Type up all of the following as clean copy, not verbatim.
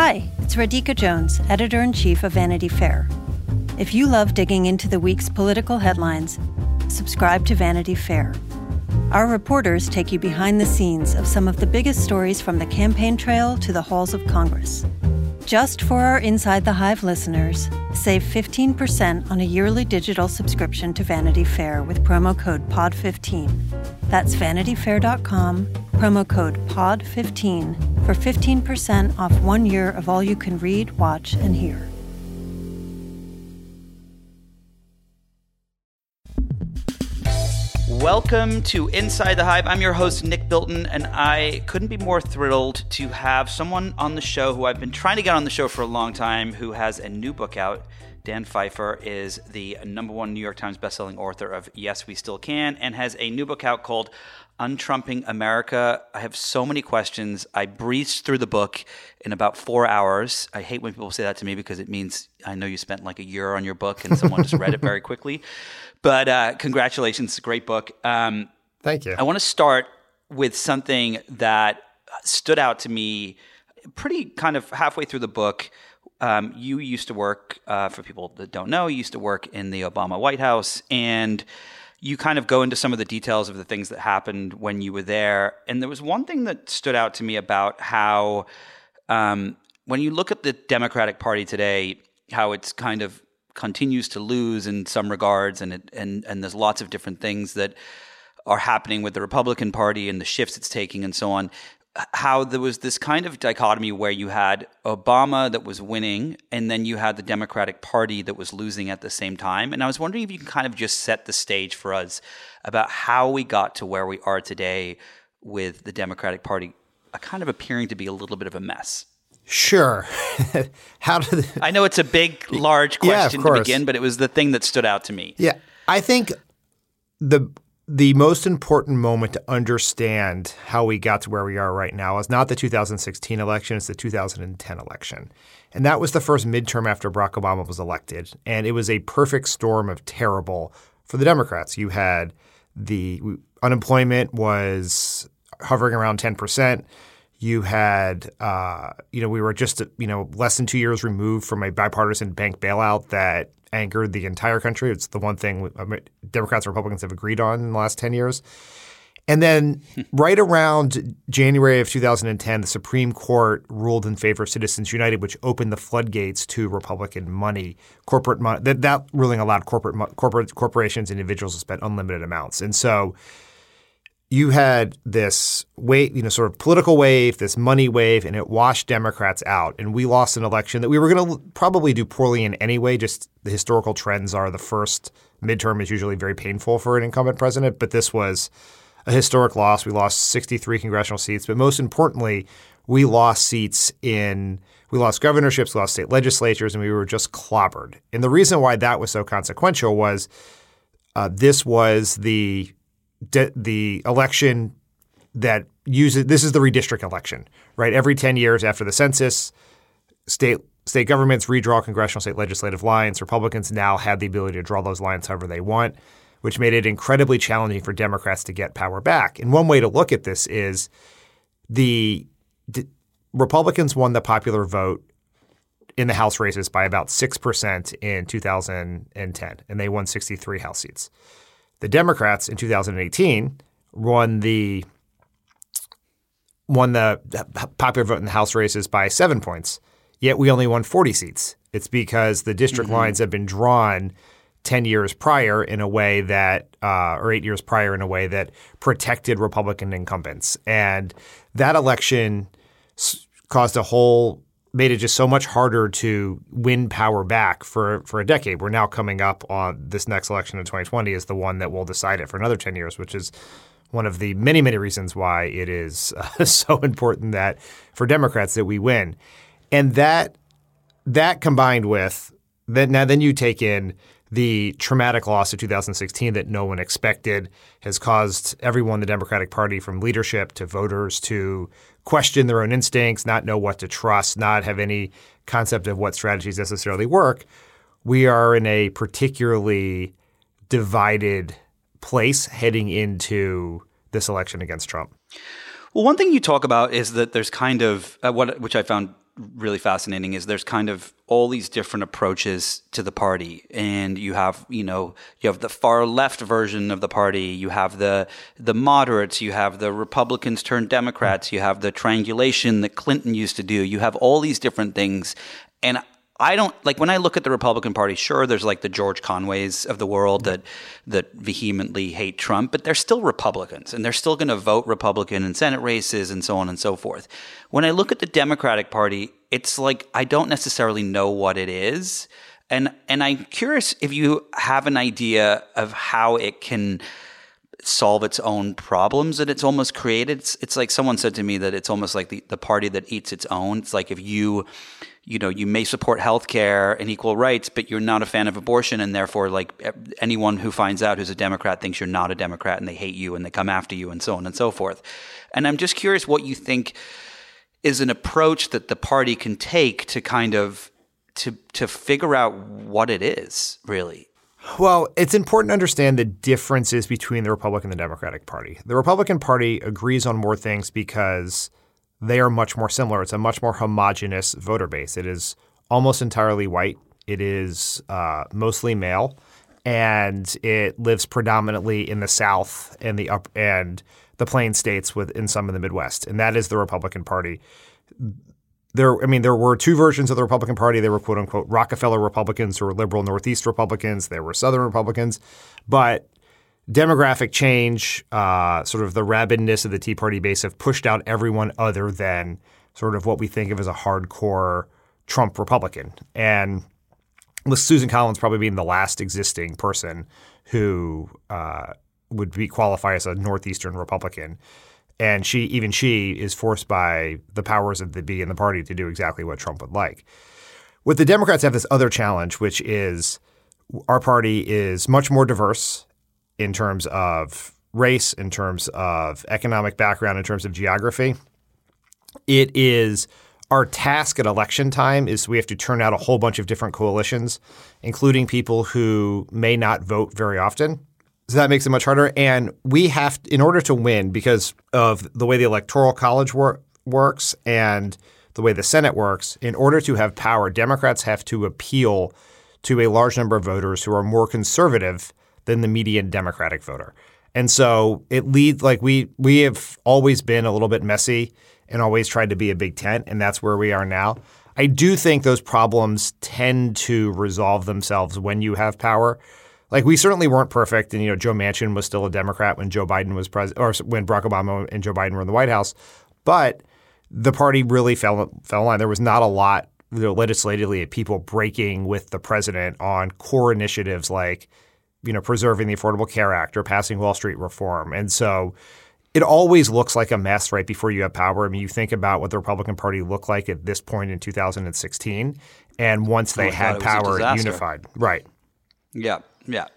Hi, it's Radhika Jones, Editor-in-Chief of Vanity Fair. If you love digging into the week's political headlines, subscribe to Vanity Fair. Our reporters take you behind the scenes of some of the biggest stories from the campaign trail to the halls of Congress. Just for our Inside the Hive listeners, save 15% on a yearly digital subscription to Vanity Fair with promo code POD15. That's vanityfair.com, promo code POD15 for 15% off 1 year of all you can read, watch, and hear. Welcome to Inside the Hive. I'm your host, Nick Bilton, and I couldn't be more thrilled to have someone on the show who I've been trying to get on the show for a long time, who has a new book out. Dan Pfeiffer is the #1 New York Times bestselling author of Yes, We Still Can, and has a new book out called Untrumping America. I have so many questions. I breezed through the book in about 4 hours. I hate when people say that to me because it means I know you spent like a year on your book and someone just read it very quickly. But congratulations, it's a great book. Thank you. I want to start with something that stood out to me pretty kind of halfway through the book. You used to work, for people that don't know, you used to work in the Obama White House, and you kind of go into some of the details of the things that happened when you were there. And there was one thing that stood out to me about how when you look at the Democratic Party today, how it's kind of continues to lose in some regards, and there's lots of different things that are happening with the Republican Party and the shifts it's taking and so on. How there was this kind of dichotomy where you had Obama that was winning, and then you had the Democratic Party that was losing at the same time. And I was wondering if you can kind of just set the stage for us about how we got to where we are today with the Democratic Party kind of appearing to be a little bit of a mess. Sure. I know it's a big, large question to begin, but it was the thing that stood out to me. Yeah. I think the most important moment to understand how we got to where we are right now is not the 2016 election, it's the 2010 election. And that was the first midterm after Barack Obama was elected. And it was a perfect storm of terrible for the Democrats. You had the unemployment was hovering around 10%. You had, we were just, less than 2 years removed from a bipartisan bank bailout that angered the entire country. It's the one thing Democrats and Republicans have agreed on in the last 10 years. And then right around January of 2010, the Supreme Court ruled in favor of Citizens United, which opened the floodgates to Republican money, corporate money. That ruling allowed corporations and individuals to spend unlimited amounts. And so you had this wave, sort of political wave, this money wave, and it washed Democrats out. And we lost an election that we were going to probably do poorly in anyway. Just the historical trends are the first midterm is usually very painful for an incumbent president. But this was a historic loss. We lost 63 congressional seats. But most importantly, we lost governorships, we lost state legislatures, and we were just clobbered. And the reason why that was so consequential was this was the election that uses – this is the redistrict election, right? Every 10 years after the census, state governments redraw congressional state legislative lines. Republicans now have the ability to draw those lines however they want, which made it incredibly challenging for Democrats to get power back. And one way to look at this is the Republicans won the popular vote in the House races by about 6% in 2010, and they won 63 House seats. The Democrats in 2018 won the popular vote in the House races by 7 points, yet we only won 40 seats. It's because the district lines have been drawn 10 years prior in a way that or 8 years prior in a way that protected Republican incumbents. And that election made it just so much harder to win power back for a decade. We're now coming up on this next election in 2020 is the one that will decide it for another 10 years, which is one of the many, many reasons why it is so important that for Democrats that we win. And that combined with that, now then you take in the traumatic loss of 2016 that no one expected has caused everyone in the Democratic Party, from leadership to voters, to question their own instincts, not know what to trust, not have any concept of what strategies necessarily work. We are in a particularly divided place heading into this election against Trump. Well, one thing you talk about is that there's kind of which I found really fascinating is there's kind of all these different approaches to the party, and you have the far left version of the party, you have the moderates, you have the Republicans turned Democrats, you have the triangulation that Clinton used to do, you have all these different things. And I don't like when I look at the Republican Party, sure, there's like the George Conways of the world that vehemently hate Trump, but they're still Republicans and they're still going to vote Republican in Senate races and so on and so forth. When I look at the Democratic Party, it's like I don't necessarily know what it is. And I'm curious if you have an idea of how it can solve its own problems that it's almost created. It's like someone said to me that it's almost like the party that eats its own. It's like if you may support healthcare and equal rights, but you're not a fan of abortion, and therefore, like anyone who finds out who's a Democrat thinks you're not a Democrat, and they hate you and they come after you, and so on and so forth. And I'm just curious what you think is an approach that the party can take to kind of to figure out what it is, really. Well, it's important to understand the differences between the Republican and the Democratic Party. The Republican Party agrees on more things because they are much more similar. It's a much more homogenous voter base. It is almost entirely white. It is mostly male, and it lives predominantly in the South and the Plain states in some of the Midwest, and that is the Republican Party. There were two versions of the Republican Party. There were quote unquote Rockefeller Republicans who were liberal Northeast Republicans. There were Southern Republicans, but demographic change, sort of the rabidness of the Tea Party base have pushed out everyone other than sort of what we think of as a hardcore Trump Republican. And with Susan Collins probably being the last existing person who would qualify as a Northeastern Republican. And she is forced by the powers of the be in the party to do exactly what Trump would like. With the Democrats have this other challenge, which is our party is much more diverse in terms of race, in terms of economic background, in terms of geography. It is our task at election time is we have to turn out a whole bunch of different coalitions, including people who may not vote very often. So that makes it much harder. And we have, in order to win, because of the way the Electoral College works and the way the Senate works, in order to have power, Democrats have to appeal to a large number of voters who are more conservative than the median Democratic voter. And so it leads like we have always been a little bit messy and always tried to be a big tent, and that's where we are now. I do think those problems tend to resolve themselves when you have power. Like we certainly weren't perfect, and Joe Manchin was still a Democrat when Joe Biden was president, or when Barack Obama and Joe Biden were in the White House. But the party really fell in line. There was not a lot legislatively of people breaking with the president on core initiatives like preserving the Affordable Care Act or passing Wall Street reform. And so it always looks like a mess right before you have power. I mean, you think about what the Republican Party looked like at this point in 2016, and once they had power, it unified. Right. Yeah. Yeah.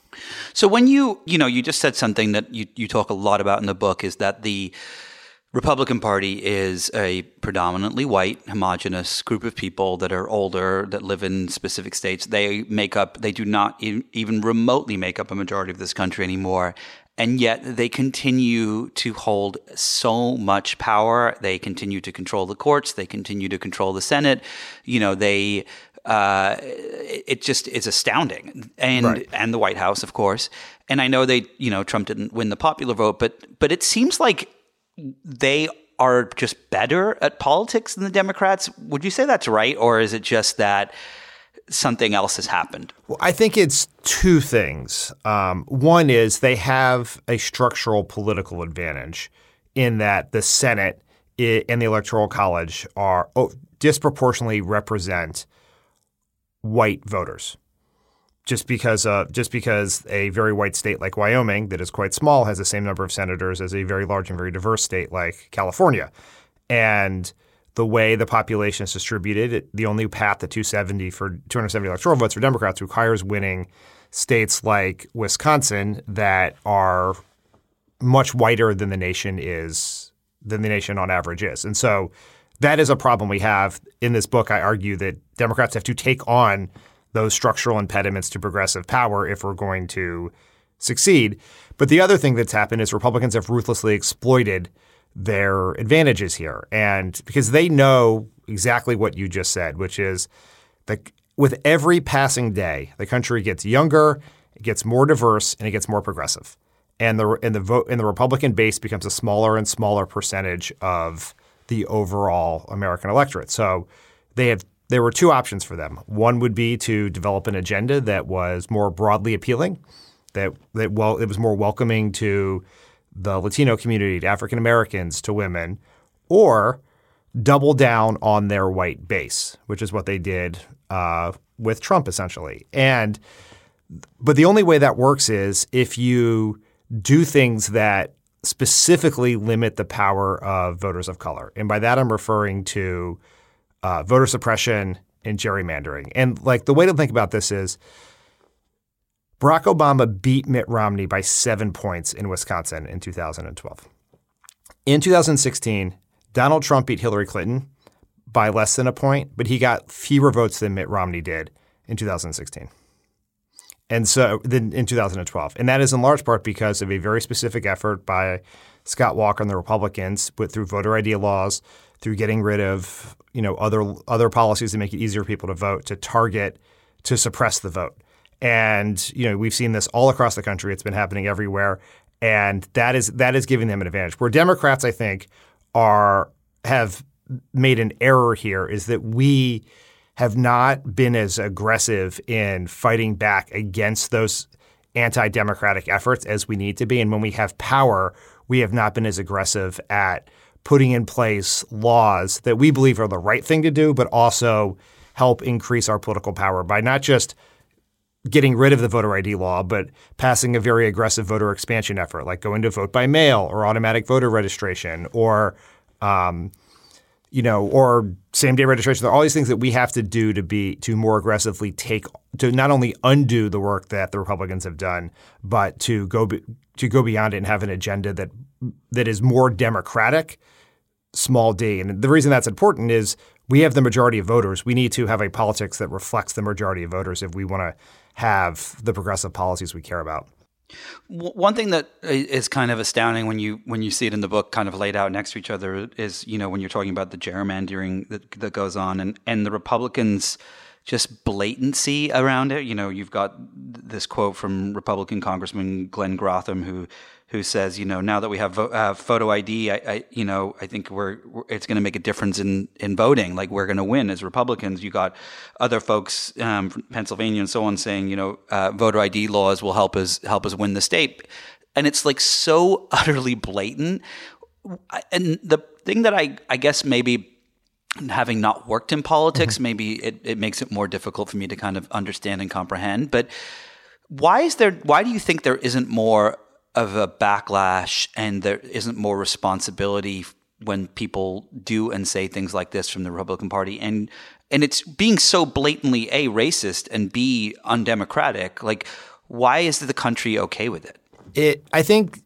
So when you just said something that you talk a lot about in the book is that the Republican Party is a predominantly white, homogenous group of people that are older, that live in specific states. They do not even remotely make up a majority of this country anymore. And yet they continue to hold so much power. They continue to control the courts. They continue to control the Senate. It's astounding, and right. And the White House, of course. And I know Trump didn't win the popular vote, but it seems like they are just better at politics than the Democrats. Would you say that's right, or is it just that something else has happened? Well, I think it's two things. One is they have a structural political advantage in that the Senate and the Electoral College are disproportionately represent white voters, just because a very white state like Wyoming that is quite small has the same number of senators as a very large and very diverse state like California. And the way the population is distributed, the only path to 270 electoral votes for Democrats requires winning states like Wisconsin that are much whiter than the nation on average is. And so that is a problem we have. In this book, I argue that Democrats have to take on those structural impediments to progressive power if we're going to succeed. But the other thing that's happened is Republicans have ruthlessly exploited their advantages here. And because they know exactly what you just said, which is that with every passing day, the country gets younger, it gets more diverse, and it gets more progressive. And the Republican base becomes a smaller and smaller percentage of the overall American electorate. So there were two options for them. One would be to develop an agenda that was more broadly appealing, that it was more welcoming to the Latino community, to African Americans, to women, or double down on their white base, which is what they did with Trump essentially. But the only way that works is if you do things that specifically limit the power of voters of color. And by that, I'm referring to voter suppression and gerrymandering. And like the way to think about this is Barack Obama beat Mitt Romney by 7 points in Wisconsin in 2012. In 2016, Donald Trump beat Hillary Clinton by less than a point, but he got fewer votes than Mitt Romney did in 2016. And so then in 2012. And that is in large part because of a very specific effort by Scott Walker and the Republicans through voter ID laws, through getting rid of other policies that make it easier for people to vote, to suppress the vote. And we've seen this all across the country. It's been happening everywhere. And that is giving them an advantage. Where Democrats, I think, have made an error here is that we have not been as aggressive in fighting back against those anti-democratic efforts as we need to be. And when we have power, we have not been as aggressive at putting in place laws that we believe are the right thing to do, but also help increase our political power by not just getting rid of the voter ID law, but passing a very aggressive voter expansion effort, like going to vote by mail or automatic voter registration or or same-day registration. There are all these things that we have to do to more aggressively to not only undo the work that the Republicans have done, but to go beyond it and have an agenda that is more democratic, small d. And the reason that's important is we have the majority of voters. We need to have a politics that reflects the majority of voters if we want to have the progressive policies we care about. One thing that is kind of astounding when you see it in the book kind of laid out next to each other is, when you're talking about the gerrymandering that goes on and the Republicans just blatancy around it. You've got this quote from Republican Congressman Glenn Grotham who says, now that we have photo ID, I think it's going to make a difference in voting. Like we're going to win as Republicans. You got other folks from Pennsylvania and so on saying, voter ID laws will help us win the state. And it's like so utterly blatant. And the thing that I guess maybe having not worked in politics, maybe it makes it more difficult for me to kind of understand and comprehend. But why do you think there isn't more of a backlash and there isn't more responsibility when people do and say things like this from the Republican Party? And it's being so blatantly A, racist and B, undemocratic. Like, why is the country okay with it? I think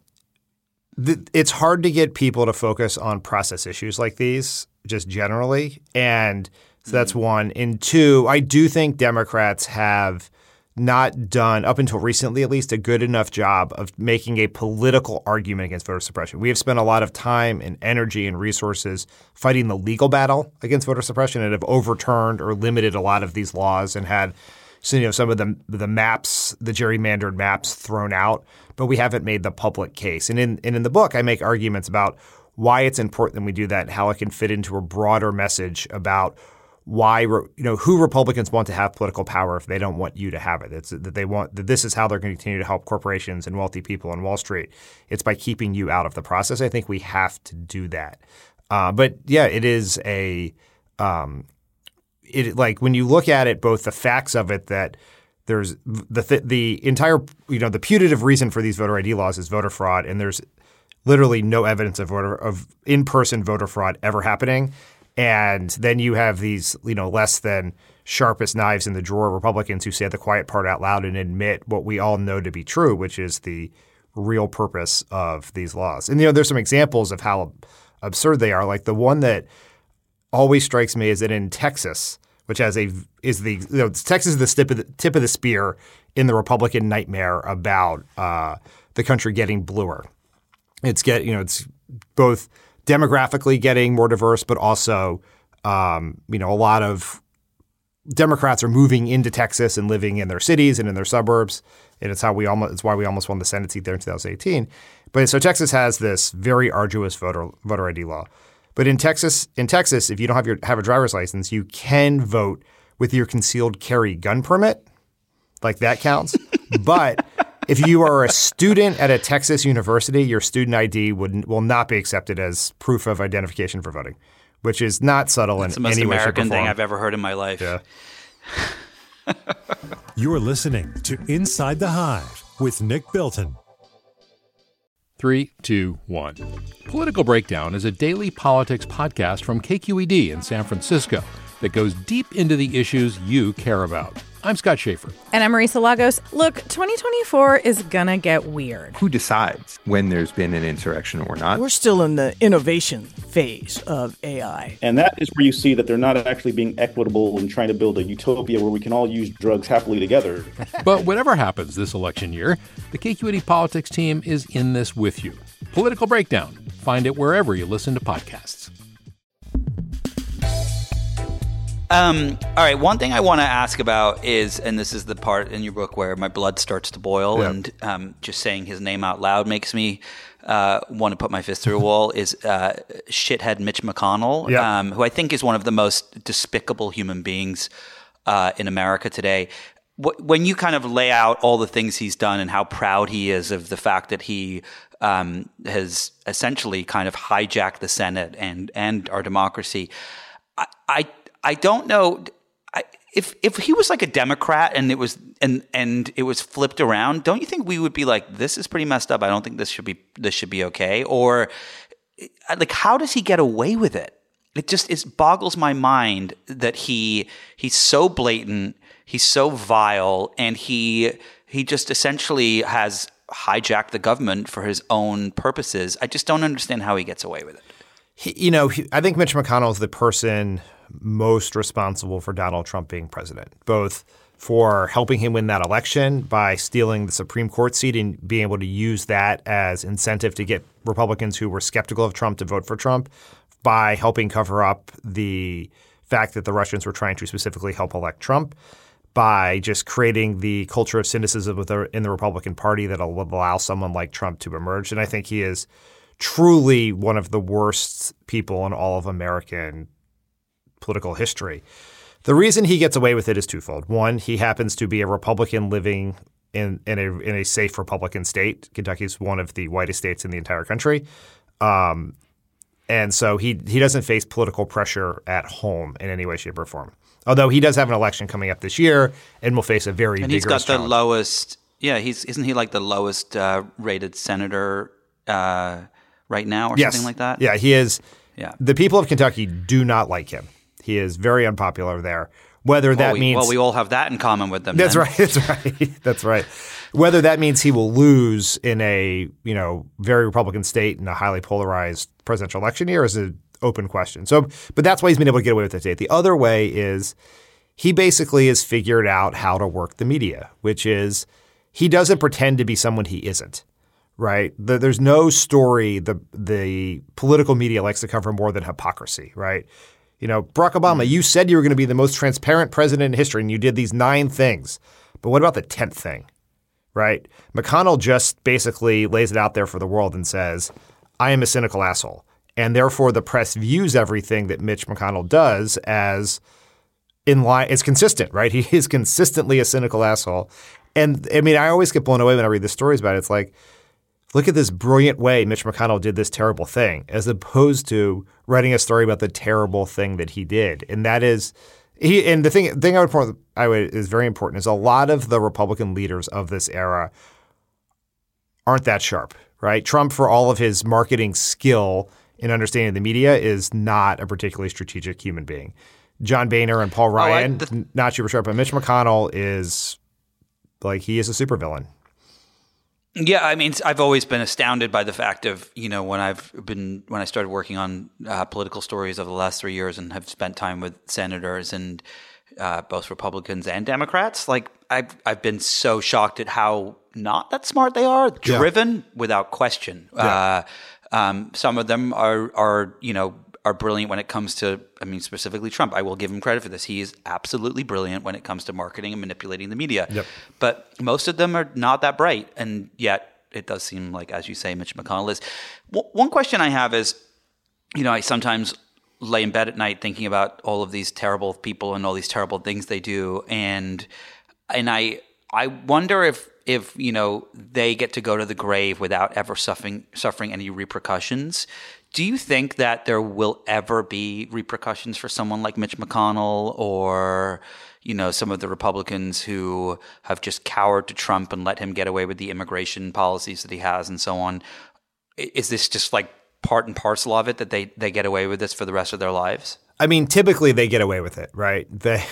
it's hard to get people to focus on process issues like these just generally. And so that's one. And two, I do think Democrats have not done, up until recently at least, a good enough job of making a political argument against voter suppression. We have spent a lot of time and energy and resources fighting the legal battle against voter suppression and have overturned or limited a lot of these laws and had some of the maps, the gerrymandered maps thrown out, but we haven't made the public case. And in the book, I make arguments about why it's important that we do that and how it can fit into a broader message about why who Republicans want to have political power if they don't want you to have it. It's that they want that this is how they're going to continue to help corporations and wealthy people on Wall Street. It's by keeping you out of the process. I think we have to do that. But yeah, it is like when you look at it, both the facts of it that there's the entire the putative reason for these voter ID laws is voter fraud, and there's literally no evidence of in-person voter fraud ever happening. And then you have these, less than sharpest knives in the drawer Republicans who say the quiet part out loud and admit what we all know to be true, which is the real purpose of these laws. And, there's some examples of how absurd they are. Like the one that always strikes me is that in Texas, which Texas is the tip of the spear in the Republican nightmare about the country getting bluer. It's both demographically getting more diverse, but also A lot of Democrats are moving into Texas and living in their cities and in their suburbs, and it's why we almost won the Senate seat there in 2018. But so Texas has this very arduous voter ID law. But in Texas, if you don't have a driver's license, you can vote with your concealed carry gun permit. Like that counts. But if you are a student at a Texas university, your student ID will not be accepted as proof of identification for voting, which is not subtle in any way, shape, or form. It's the most American thing I've ever heard in my life. Yeah. You're listening to Inside the Hive with Nick Bilton. 3, 2, 1. Political Breakdown is a daily politics podcast from KQED in San Francisco that goes deep into the issues you care about. I'm Scott Schaefer. And I'm Marisa Lagos. Look, 2024 is gonna get weird. Who decides when there's been an insurrection or not? We're still in the innovation phase of AI. And that is where you see that they're not actually being equitable and trying to build a utopia where we can all use drugs happily together. But whatever happens this election year, the KQED politics team is in this with you. Political Breakdown. Find it wherever you listen to podcasts. All right. One thing I want to ask about is, and this is the part in your book where my blood starts to boil, and just saying his name out loud makes me want to put my fist through a wall, is shithead Mitch McConnell, who I think is one of the most despicable human beings in America today. When you kind of lay out all the things he's done and how proud he is of the fact that he has essentially kind of hijacked the Senate and our democracy, I don't know if he was like a Democrat and it was flipped around. Don't you think we would be like, this is pretty messed up? I don't think this should be okay. Or like, how does he get away with it? It boggles my mind that he's so blatant, he's so vile, and he just essentially has hijacked the government for his own purposes. I just don't understand how he gets away with it. I think Mitch McConnell is the person most responsible for Donald Trump being president, both for helping him win that election by stealing the Supreme Court seat and being able to use that as incentive to get Republicans who were skeptical of Trump to vote for Trump, by helping cover up the fact that the Russians were trying to specifically help elect Trump, by just creating the culture of cynicism in the Republican Party that will allow someone like Trump to emerge. And I think he is truly one of the worst people in all of American political history. The reason he gets away with it is twofold. One, he happens to be a Republican living in a safe Republican state. Kentucky is one of the whitest states in the entire country. And so he doesn't face political pressure at home in any way, shape, or form. Although he does have an election coming up this year and will face a very vigorous challenge. And he's got the lowest – isn't he like the lowest rated senator right now or something like that? Yeah, he is. Yeah. The people of Kentucky do not like him. He is very unpopopular there. Whether that means we all have that in common with them. That's right. That's right. That's right. Whether that means he will lose in a very Republican state in a highly polarized presidential election year is an open question. So, but that's why he's been able to get away with it today. The other way is he basically has figured out how to work the media, which is he doesn't pretend to be someone he isn't. Right. There's no story the political media likes to cover more than hypocrisy. Right. Barack Obama, you said you were going to be the most transparent president in history, and you did these 9 things. But what about the 10th thing? Right? McConnell just basically lays it out there for the world and says, I am a cynical asshole. And therefore, the press views everything that Mitch McConnell does as in line. It's consistent, right? He is consistently a cynical asshole. And I mean, I always get blown away when I read the stories about it. It's like, look at this brilliant way Mitch McConnell did this terrible thing, as opposed to writing a story about the terrible thing that he did. And that is And the thing I would is very important is a lot of the Republican leaders of this era aren't that sharp, right? Trump, for all of his marketing skill in understanding the media, is not a particularly strategic human being. John Boehner and Paul Ryan, not super sharp, but Mitch McConnell is he is a supervillain. Yeah, I mean, I've always been astounded by the fact of, when I started working on political stories over the last 3 years and have spent time with senators and both Republicans and Democrats, I've been so shocked at how not that smart they are, driven without question. Yeah. Some of them are are brilliant when it comes to, specifically Trump. I will give him credit for this. He is absolutely brilliant when it comes to marketing and manipulating the media. Yep. But most of them are not that bright. And yet it does seem like, as you say, Mitch McConnell is. One question I have is, I sometimes lay in bed at night thinking about all of these terrible people and all these terrible things they do. And I wonder if they get to go to the grave without ever suffering any repercussions. Do you think that there will ever be repercussions for someone like Mitch McConnell or, some of the Republicans who have just cowered to Trump and let him get away with the immigration policies that he has and so on? Is this just like part and parcel of it that they get away with this for the rest of their lives? Typically they get away with it, right?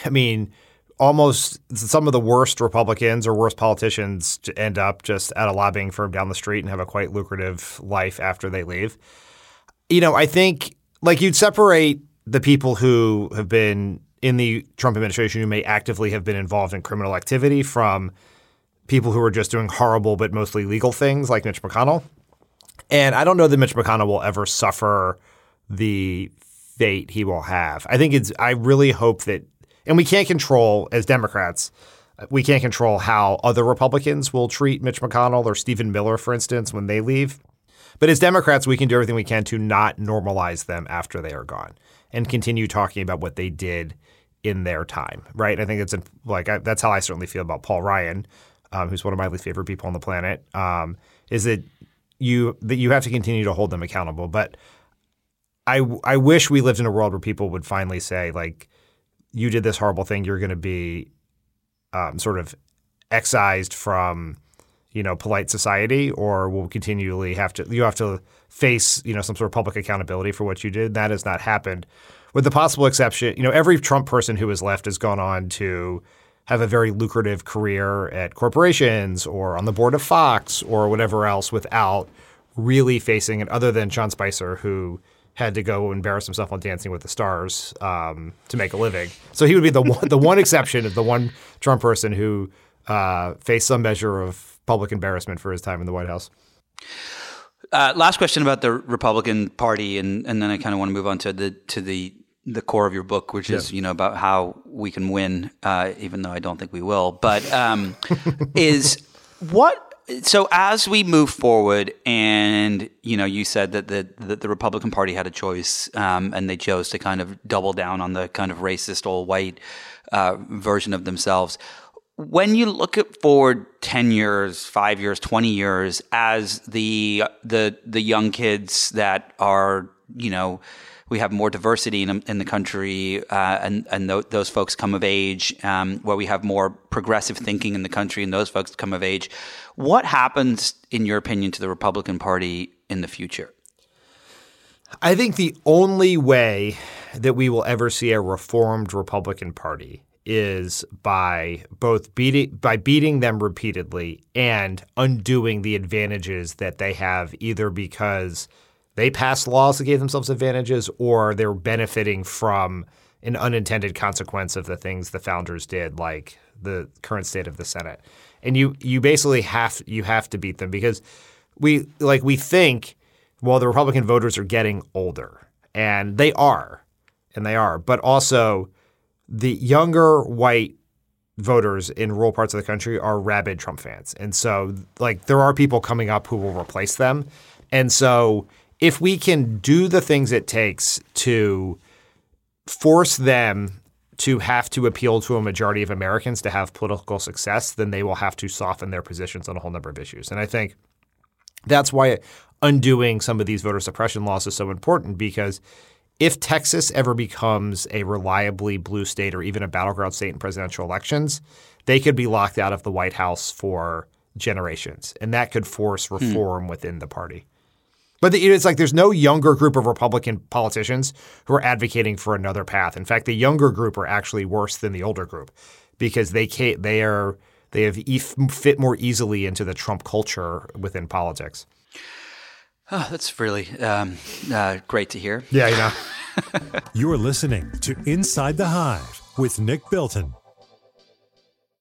Almost some of the worst Republicans or worst politicians end up just at a lobbying firm down the street and have a quite lucrative life after they leave. I think you'd separate the people who have been in the Trump administration who may actively have been involved in criminal activity from people who are just doing horrible but mostly legal things like Mitch McConnell. And I don't know that Mitch McConnell will ever suffer the fate he will have. I really hope that – and we can't control, as Democrats, we can't control how other Republicans will treat Mitch McConnell or Stephen Miller, for instance, when they leave. But as Democrats, we can do everything we can to not normalize them after they are gone and continue talking about what they did in their time, right? I think it's that's how I certainly feel about Paul Ryan, who's one of my least favorite people on the planet, is that you have to continue to hold them accountable. But I wish we lived in a world where people would finally say, you did this horrible thing, you're going to be sort of excised from polite society, or will continually have to face, some sort of public accountability for what you did. That has not happened. With the possible exception, every Trump person who has left has gone on to have a very lucrative career at corporations or on the board of Fox or whatever else without really facing it, other than Sean Spicer, who had to go embarrass himself on Dancing with the Stars to make a living. So he would be the one exception of the one Trump person who faced some measure of public embarrassment for his time in the White House. Last question about the Republican Party, and then I kind of want to move on to the core of your book, which is about how we can win, even though I don't think we will. But so as we move forward, and you said that the Republican Party had a choice, and they chose to kind of double down on the kind of racist old white version of themselves. When you look at forward 10 years, 5 years, 20 years, as the young kids that are, we have more diversity in the country, and those folks come of age, where we have more progressive thinking in the country, and those folks come of age. What happens, in your opinion, to the Republican Party in the future? I think the only way that we will ever see a reformed Republican Party is by beating them repeatedly and undoing the advantages that they have, either because they passed laws that gave themselves advantages or they're benefiting from an unintended consequence of the things the founders did, like the current state of the Senate. And you basically have to beat them, because we think, well, the Republican voters are getting older, and they are, but also the younger white voters in rural parts of the country are rabid Trump fans. And so there are people coming up who will replace them. And so if we can do the things it takes to force them to have to appeal to a majority of Americans to have political success, then they will have to soften their positions on a whole number of issues. And I think that's why undoing some of these voter suppression laws is so important, because if Texas ever becomes a reliably blue state or even a battleground state in presidential elections, they could be locked out of the White House for generations, and that could force reform within the party. But it's there's no younger group of Republican politicians who are advocating for another path. In fact, the younger group are actually worse than the older group, because they have fit more easily into the Trump culture within politics. Oh, that's really great to hear. Yeah, You're listening to Inside the Hive with Nick Bilton.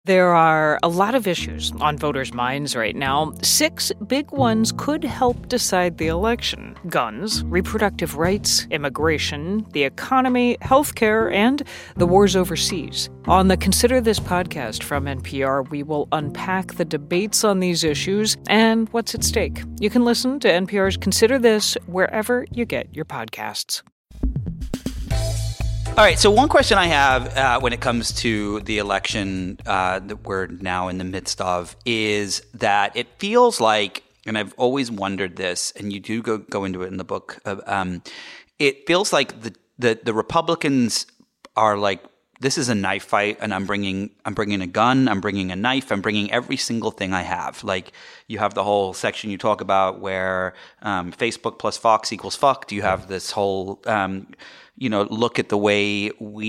There are a lot of issues on voters' minds right now. 6 big ones could help decide the election: guns, reproductive rights, immigration, the economy, healthcare, and the wars overseas. On the Consider This podcast from NPR, we will unpack the debates on these issues and what's at stake. You can listen to NPR's Consider This wherever you get your podcasts. All right, so one question I have when it comes to the election that we're now in the midst of is that it feels like, and I've always wondered this, and you do go into it in the book, it feels like the Republicans are like, this is a knife fight, and I'm bringing a gun, I'm bringing a knife, I'm bringing every single thing I have. Like, you have the whole section you talk about where Facebook plus Fox equals fucked. You have this whole look at the way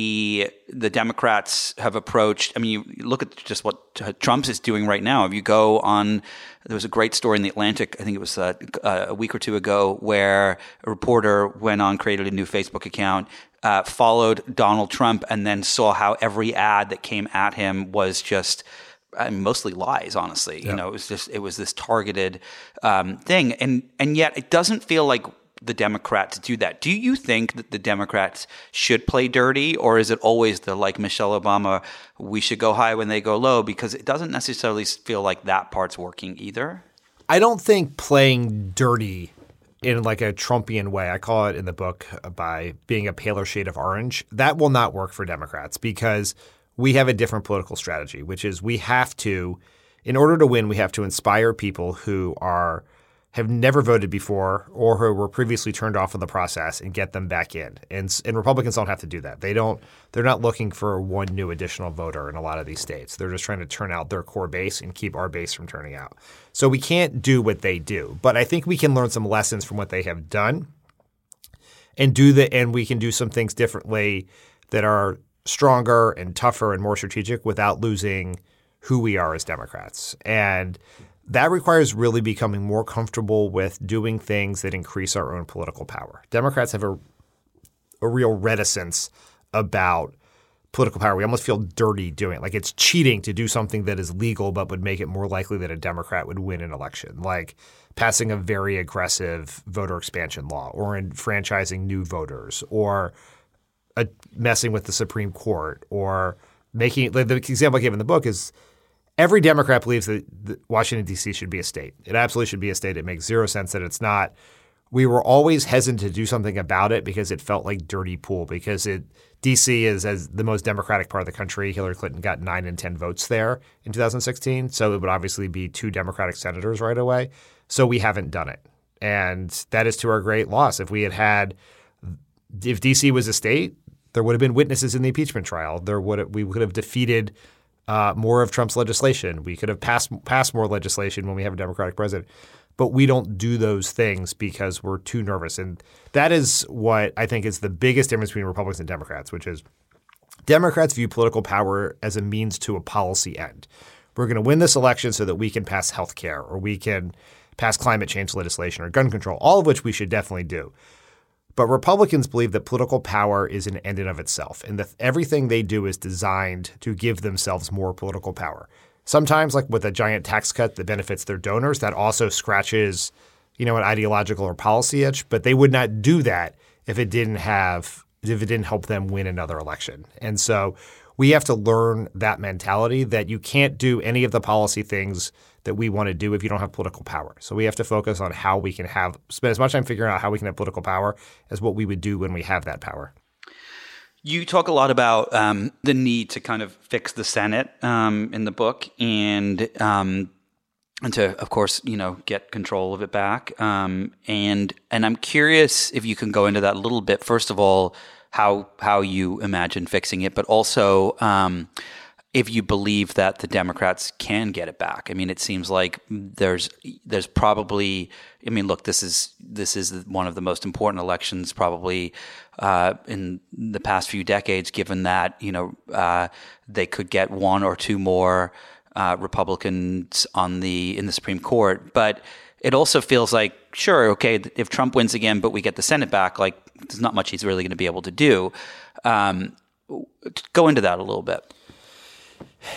the Democrats have approached. I mean, you look at just what Trump is doing right now. If you go on, there was a great story in The Atlantic, I think it was a week or two ago, where a reporter went on, created a new Facebook account, followed Donald Trump, and then saw how every ad that came at him was just mostly lies, honestly. Yeah. It was this targeted thing. And yet it doesn't feel like the Democrats do that. Do you think that the Democrats should play dirty, or is it always like Michelle Obama, we should go high when they go low? Because it doesn't necessarily feel like that part's working either. I don't think playing dirty in like a Trumpian way, I call it in the book by being a paler shade of orange, that will not work for Democrats because we have a different political strategy, which is we have to, in order to win, we have to inspire people who have never voted before or who were previously turned off of the process and get them back in. And Republicans don't have to do that. They're not looking for one new additional voter in a lot of these states. They're just trying to turn out their core base and keep our base from turning out. So we can't do what they do. But I think we can learn some lessons from what they have done and we can do some things differently that are stronger and tougher and more strategic without losing who we are as Democrats. And that requires really becoming more comfortable with doing things that increase our own political power. Democrats have a real reticence about political power. We almost feel dirty doing it. Like it's cheating to do something that is legal but would make it more likely that a Democrat would win an election, like passing a very aggressive voter expansion law or enfranchising new voters or messing with the Supreme Court or making – the example I gave in the book is – every Democrat believes that Washington, D.C. should be a state. It absolutely should be a state. It makes zero sense that it's not. We were always hesitant to do something about it because it felt like dirty pool because D.C. is as the most Democratic part of the country. Hillary Clinton got 9 in 10 votes there in 2016. So it would obviously be 2 Democratic senators right away. So we haven't done it. And that is to our great loss. If D.C. was a state, there would have been witnesses in the impeachment trial. We would have defeated more of Trump's legislation. We could have passed more legislation when we have a Democratic president. But we don't do those things because we're too nervous. And that is what I think is the biggest difference between Republicans and Democrats, which is Democrats view political power as a means to a policy end. We're going to win this election so that we can pass health care or we can pass climate change legislation or gun control, all of which we should definitely do. But Republicans believe that political power is an end in of itself and that everything they do is designed to give themselves more political power. Sometimes, like with a giant tax cut that benefits their donors, that also scratches, an ideological or policy itch. But they would not do that if it didn't help them win another election. And so we have to learn that mentality that you can't do any of the policy things that we want to do if you don't have political power. So we have to focus on how we can spend as much time figuring out how we can have political power as what we would do when we have that power. You talk a lot about the need to kind of fix the Senate in the book and to, of course, get control of it back. And I'm curious if you can go into that a little bit. First of all, how you imagine fixing it, but also if you believe that the Democrats can get it back. I mean, it seems like there's probably – I mean, look, this is one of the most important elections probably in the past few decades, given that, they could get 1 or 2 more Republicans in the Supreme Court. But it also feels like, sure, okay, if Trump wins again, but we get the Senate back, like there's not much he's really going to be able to do. Go into that a little bit.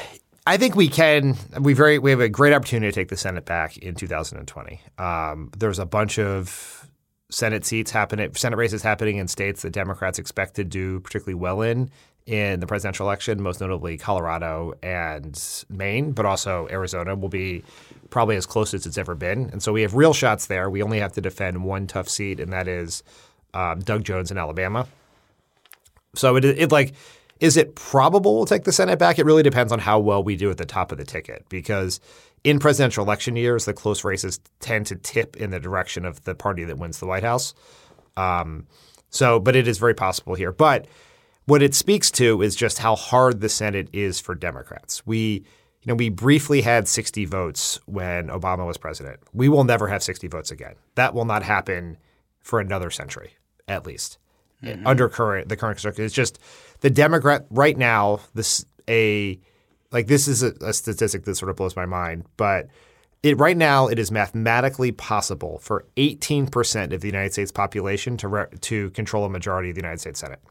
I think we can. We have a great opportunity to take the Senate back in 2020. There's a bunch of Senate races happening in states that Democrats expect to do particularly well in the presidential election, most notably Colorado and Maine, but also Arizona will be probably as close as it's ever been. And so we have real shots there. We only have to defend one tough seat, and that is Doug Jones in Alabama. So is it probable we'll take the Senate back? It really depends on how well we do at the top of the ticket, because in presidential election years, the close races tend to tip in the direction of the party that wins the White House. But it is very possible here. But what it speaks to is just how hard the Senate is for Democrats. We briefly had 60 votes when Obama was president. We will never have 60 votes again. That will not happen for another century, at least. Under the current circuit. It's just the Democrat right now. This is a statistic that sort of blows my mind, but right now it is mathematically possible for 18% of the United States population to control a majority of the United States Senate.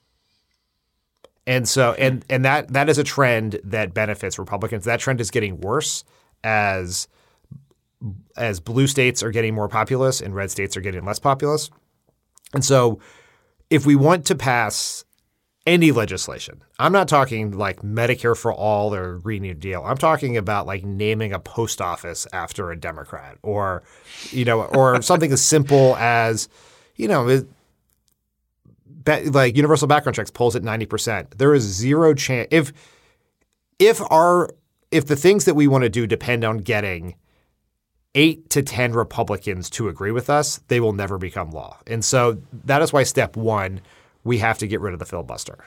And so and that is a trend that benefits Republicans. That trend is getting worse as blue states are getting more populous and red states are getting less populous. And so if we want to pass any legislation, I'm not talking like Medicare for all or Green New Deal. I'm talking about like naming a post office after a Democrat or something as simple as, like universal background checks polls at 90%. There is zero chance if the things that we want to do depend on getting 8 to 10 Republicans to agree with us, they will never become law. And so that is why step one, we have to get rid of the filibuster.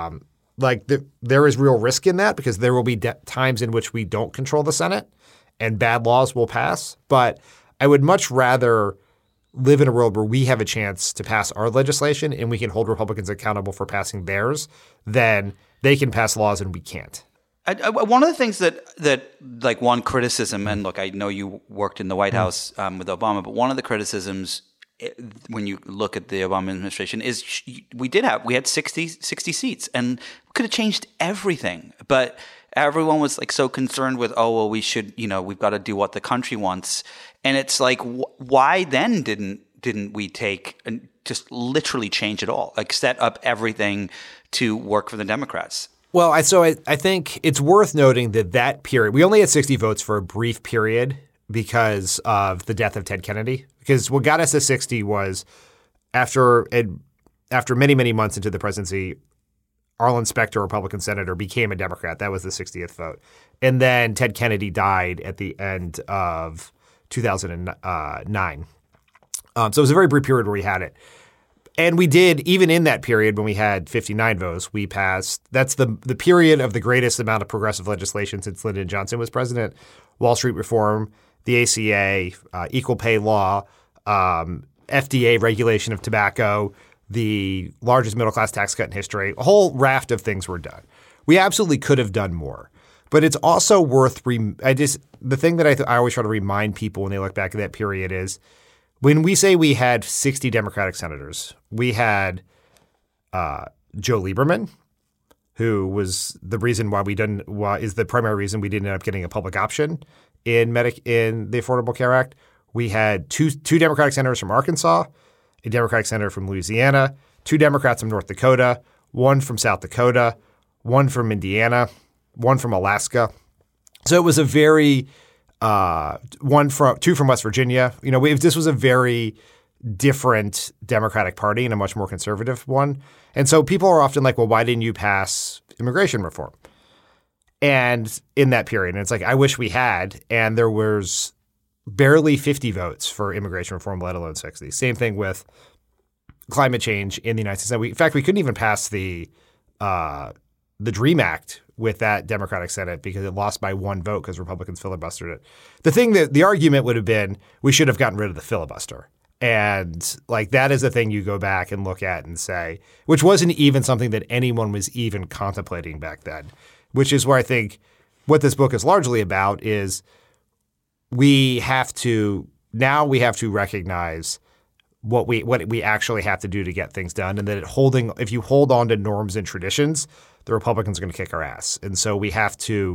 There is real risk in that because there will be times in which we don't control the Senate and bad laws will pass. But I would much rather live in a world where we have a chance to pass our legislation and we can hold Republicans accountable for passing theirs than they can pass laws and we can't. One of the things that like one criticism, and look, I know you worked in the White House with Obama, but one of the criticisms when you look at the Obama administration is we had 60 seats and we could have changed everything, but everyone was like so concerned with, we've got to do what the country wants, and it's like, why then didn't we take and just literally change it all, like set up everything to work for the Democrats? Well, I think it's worth noting that period, we only had 60 votes for a brief period because of the death of Ted Kennedy. Because what got us to 60 was after many, many months into the presidency, Arlen Specter, a Republican senator, became a Democrat. That was the 60th vote. And then Ted Kennedy died at the end of 2009. So it was a very brief period where we had it. And we did, even in that period when we had 59 votes, we passed. That's the period of the greatest amount of progressive legislation since Lyndon Johnson was president. Wall Street reform, the ACA, equal pay law, FDA regulation of tobacco, the largest middle-class tax cut in history. A whole raft of things were done. We absolutely could have done more. But it's also worth the thing that I always try to remind people when they look back at that period is when we say we had 60 Democratic senators, we had Joe Lieberman, who was the reason is the primary reason we didn't end up getting a public option in the Affordable Care Act. We had two Democratic senators from Arkansas, a Democratic senator from Louisiana, 2 Democrats from North Dakota, 1 from South Dakota, 1 from Indiana, 1 from Alaska. So it was a very 2 from West Virginia. This was a very different Democratic Party and a much more conservative one. And so people are often like, well, why didn't you pass immigration reform? And in that period, and it's like, I wish we had. And there was barely 50 votes for immigration reform, let alone 60. Same thing with climate change in the United States. In fact, we couldn't even pass the DREAM Act with that Democratic Senate because it lost by 1 vote because Republicans filibustered it. The argument would have been we should have gotten rid of the filibuster. And like that is the thing you go back and look at and say, which wasn't even something that anyone was even contemplating back then, which is where I think what this book is largely about is we have to recognize what we actually have to do to get things done, and that if you hold on to norms and traditions, the Republicans are going to kick our ass. And so we have to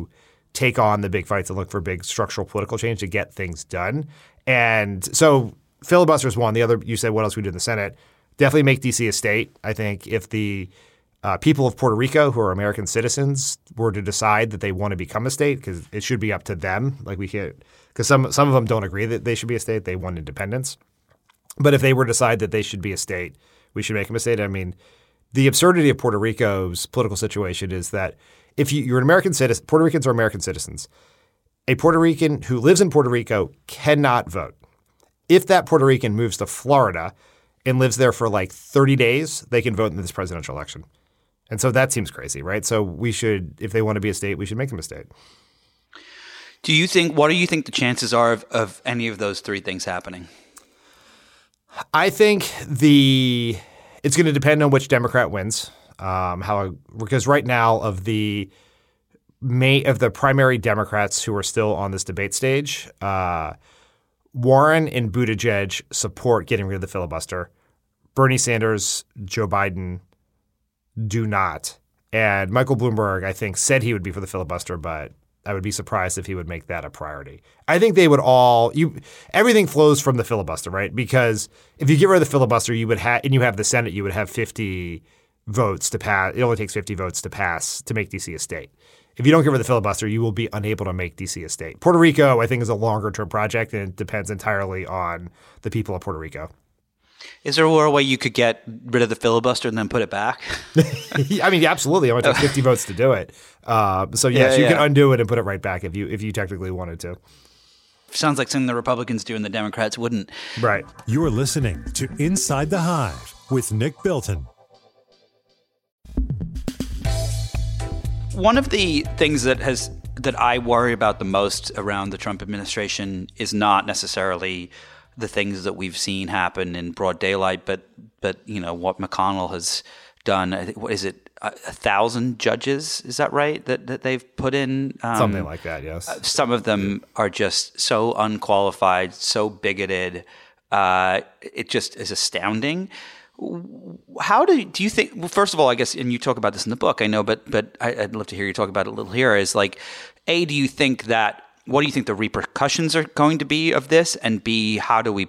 take on the big fights and look for big structural political change to get things done. And so filibuster is one. The other, you said, what else we do in the Senate? Definitely make D.C. a state. I think if the people of Puerto Rico who are American citizens were to decide that they want to become a state, because it should be up to them. Like we can't, because some of them don't agree that they should be a state. They want independence. But if they were to decide that they should be a state, we should make them a state. I mean, the absurdity of Puerto Rico's political situation is that if you're an American citizen, Puerto Ricans are American citizens. A Puerto Rican who lives in Puerto Rico cannot vote. If that Puerto Rican moves to Florida and lives there for like 30 days, they can vote in this presidential election. And so that seems crazy, right? So we should, if they want to be a state, we should make them a state. What do you think the chances are of any of those three things happening? I think it's going to depend on which Democrat wins. Because right now of the primary Democrats who are still on this debate stage, Warren and Buttigieg support getting rid of the filibuster. Bernie Sanders, Joe Biden do not. And Michael Bloomberg, I think, said he would be for the filibuster, but I would be surprised if he would make that a priority. I think they would everything flows from the filibuster, right? Because if you get rid of the filibuster, you have the Senate, you would have 50 votes to pass. It only takes 50 votes to pass to make D.C. a state. If you don't get rid of the filibuster, you will be unable to make D.C. a state. Puerto Rico, I think, is a longer-term project, and it depends entirely on the people of Puerto Rico. Is there a way you could get rid of the filibuster and then put it back? I mean, absolutely. I want to take 50 votes to do it. So yes, you can undo it and put it right back if you technically wanted to. Sounds like something the Republicans do and the Democrats wouldn't. Right. You're listening to Inside the Hive with Nick Bilton. One of the things that I worry about the most around the Trump administration is not necessarily the things that we've seen happen in broad daylight, but what McConnell has done. What is it? 1,000 judges? Is that right? That they've put in something like that. Yes. Some of them are just so unqualified, so bigoted. It just is astounding. How do you think? Well, first of all, I guess, and you talk about this in the book, I know, but I'd love to hear you talk about it a little here. Is like, A, what do you think the repercussions are going to be of this? And B, how do we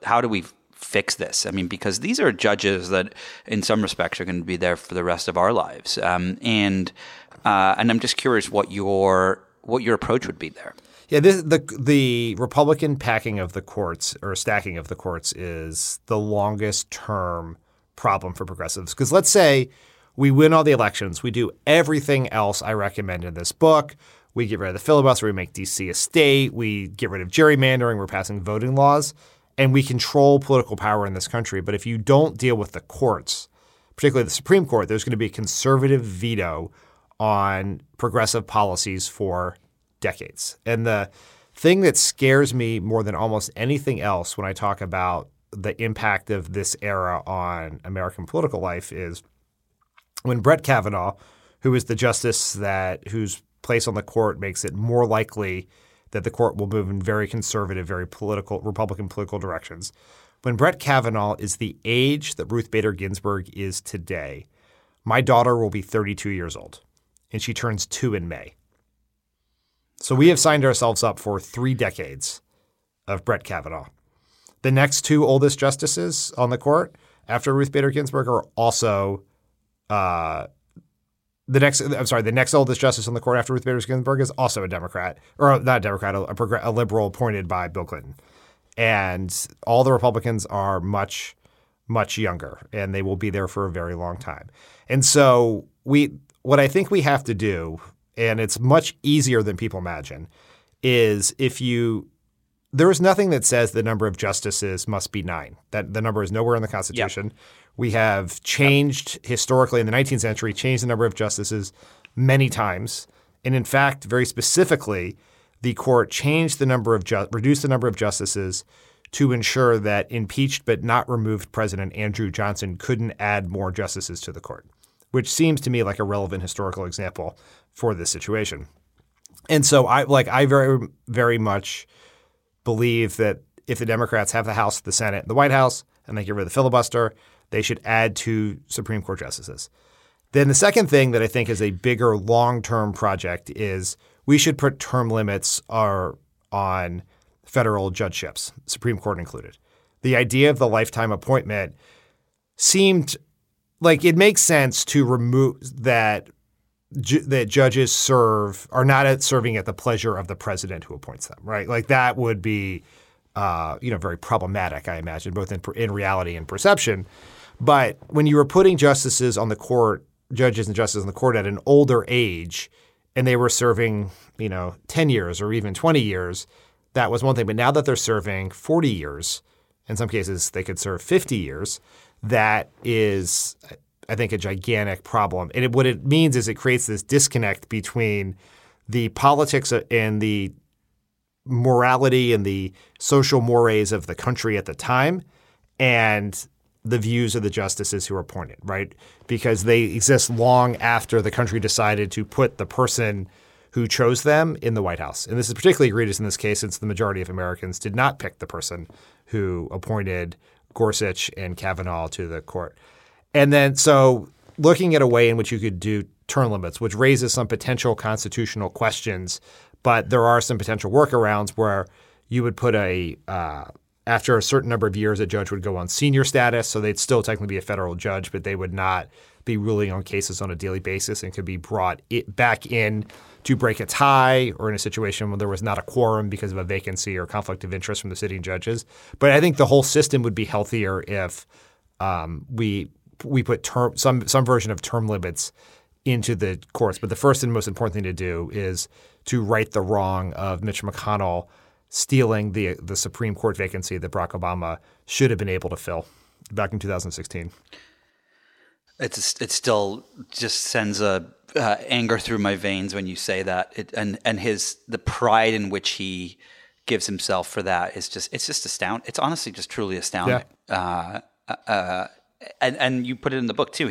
fix this? I mean, because these are judges that in some respects are going to be there for the rest of our lives. And I'm just curious what your approach would be there. Yeah, the Republican packing of the courts or stacking of the courts is the longest term problem for progressives. Because let's say we win all the elections. We do everything else I recommend in this book. We get rid of the filibuster. We make D.C. a state. We get rid of gerrymandering. We're passing voting laws. And we control political power in this country. But if you don't deal with the courts, particularly the Supreme Court, there's going to be a conservative veto on progressive policies for decades. And the thing that scares me more than almost anything else when I talk about the impact of this era on American political life is when Brett Kavanaugh, who is the justice whose place on the court makes it more likely that the court will move in very conservative, very political, Republican political directions. When Brett Kavanaugh is the age that Ruth Bader Ginsburg is today, my daughter will be 32 years old, and she turns 2 in May. So we have signed ourselves up for 3 decades of Brett Kavanaugh. The next 2 oldest justices on the court after Ruth Bader Ginsburg are also the next oldest justice on the court after Ruth Bader Ginsburg is also a Democrat, or not a Democrat, a liberal appointed by Bill Clinton. And all the Republicans are much, much younger, and they will be there for a very long time. And so what I think we have to do, and it's much easier than people imagine, is there is nothing that says the number of justices must be 9. That the number is nowhere in the Constitution. Yep. We have changed historically in the 19th century, changed the number of justices many times. And in fact, very specifically, the court changed reduced the number of justices to ensure that impeached but not removed President Andrew Johnson couldn't add more justices to the court, which seems to me like a relevant historical example for this situation. And so I very, very much believe that if the Democrats have the House, the Senate, and the White House, and they get rid of the filibuster, they should add 2 Supreme Court justices. Then the second thing that I think is a bigger long-term project is we should put term limits on federal judgeships, Supreme Court included. The idea of the lifetime appointment seemed like it makes sense to remove that judges are not serving at the pleasure of the president who appoints them, right? Like that would be very problematic, I imagine, both in reality and perception. But when you were putting judges and justices on the court at an older age and they were serving, 10 years or even 20 years, that was one thing. But now that they're serving 40 years, in some cases they could serve 50 years, that is, I think, a gigantic problem. And what it means is it creates this disconnect between the politics and the morality and the social mores of the country at the time and the views of the justices who are appointed, right? Because they exist long after the country decided to put the person who chose them in the White House. And this is particularly egregious in this case since the majority of Americans did not pick the person who appointed Gorsuch and Kavanaugh to the court. And then so looking at a way in which you could do term limits, which raises some potential constitutional questions, but there are some potential workarounds where you would put after a certain number of years, a judge would go on senior status. So they'd still technically be a federal judge, but they would not be ruling on cases on a daily basis and could be brought back in to break a tie or in a situation where there was not a quorum because of a vacancy or conflict of interest from the sitting judges. But I think the whole system would be healthier if we put some version of term limits into the courts. But the first and most important thing to do is to right the wrong of Mitch McConnell stealing the Supreme Court vacancy that Barack Obama should have been able to fill back in 2016. It still just sends anger through my veins when you say that, and the pride in which he gives himself for that is just astounding. It's honestly just truly astounding. Yeah. And you put it in the book too.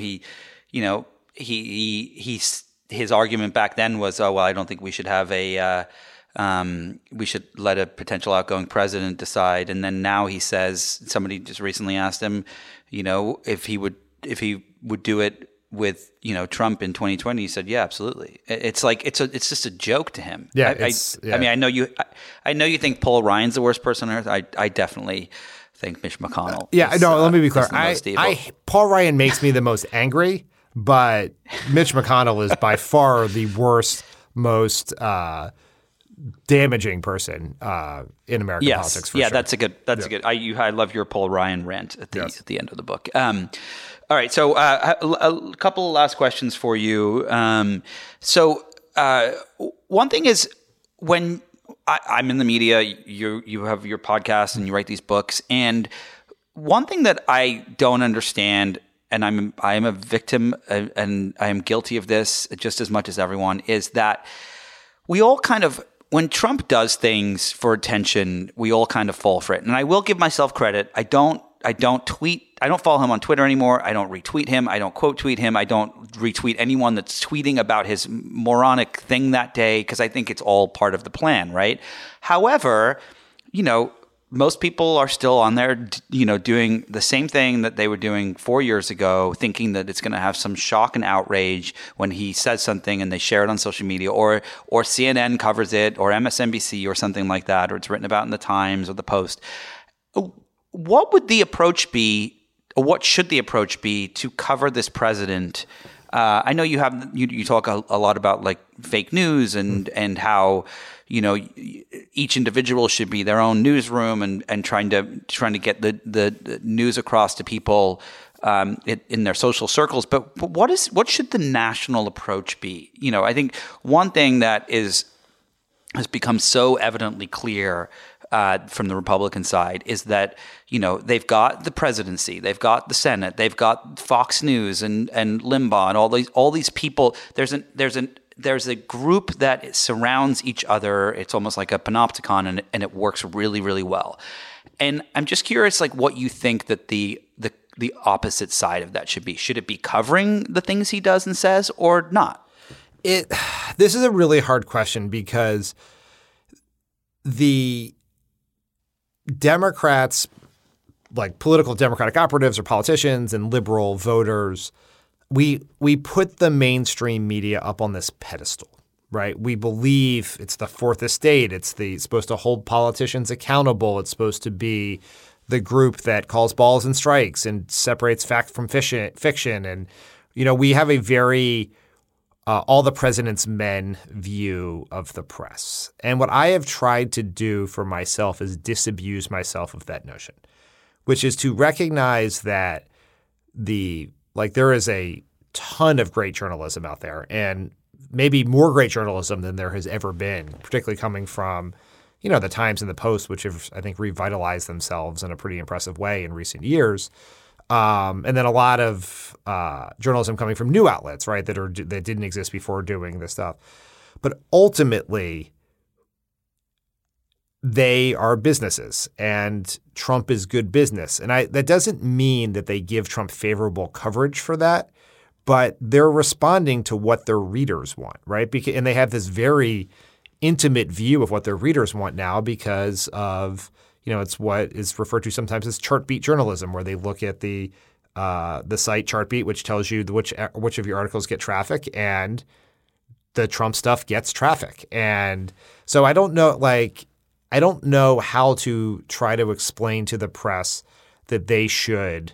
His argument back then was, oh well, I don't think we should have we should let a potential outgoing president decide. And then now he says, somebody just recently asked him, if he would do it with, Trump in 2020. He said, yeah, absolutely. It's like, it's just a joke to him. Yeah. I mean, I know you think Paul Ryan's the worst person on earth. I definitely think Mitch McConnell. Let me be clear. Paul Ryan makes me the most angry, but Mitch McConnell is by far the worst, most damaging person in American politics. For sure. That's a good. I love your Paul Ryan rant at the end of the book. All right, so a couple of last questions for you. One thing is when I'm in the media, you have your podcast and you write these books, and one thing that I don't understand, and I am a victim and I am guilty of this just as much as everyone, is that we all kind of, when Trump does things for attention, we all kind of fall for it. And I will give myself credit. I don't tweet. I don't follow him on Twitter anymore. I don't retweet him. I don't quote tweet him. I don't retweet anyone that's tweeting about his moronic thing that day because I think it's all part of the plan, right? However, most people are still on there, doing the same thing that they were doing 4 years ago, thinking that it's going to have some shock and outrage when he says something and they share it on social media, or CNN covers it, or MSNBC or something like that, or it's written about in the Times or the Post. What would the approach be, or what should the approach be to cover this president? I know you talk a lot about like fake news and how each individual should be their own newsroom and trying to get the news across to people in their social circles. But what should the national approach be? I think one thing that has become so evidently clear from the Republican side is that they've got the presidency, they've got the Senate, they've got Fox News and Limbaugh and all these people. There's a group that surrounds each other. It's almost like a panopticon, and it works really, really well. And I'm just curious, like, what you think that the opposite side of that should be. Should it be covering the things he does and says, or not? This is a really hard question because the Democrats, like political Democratic operatives or politicians and liberal voters, we put the mainstream media up on this pedestal, right? We believe it's the fourth estate. It's supposed to hold politicians accountable. It's supposed to be the group that calls balls and strikes and separates fact from fiction. And, we have a very all the president's men view of the press. And what I have tried to do for myself is disabuse myself of that notion, which is to recognize that there is a ton of great journalism out there, and maybe more great journalism than there has ever been, particularly coming from, the Times and the Post, which have, I think, revitalized themselves in a pretty impressive way in recent years. And then a lot of journalism coming from new outlets, right, that didn't exist before doing this stuff. But ultimately, they are businesses, and Trump is good business. And that doesn't mean that they give Trump favorable coverage for that, but they're responding to what their readers want, right? And they have this very intimate view of what their readers want now because of it's what is referred to sometimes as chart-beat journalism, where they look at the site Chartbeat, which tells you which of your articles get traffic, and the Trump stuff gets traffic. And so I don't know how to try to explain to the press that they should